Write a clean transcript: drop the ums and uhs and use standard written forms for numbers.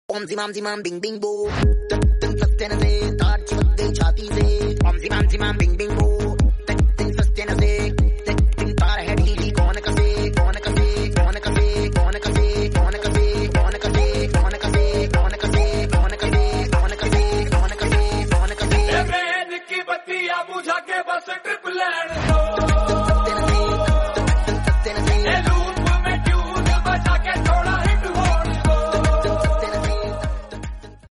ओम जिमाम Bing Bing बो, तन तन सत्ते न से तार चिपक गई छाती से। ओम जिमाम बिंग बिंग बो।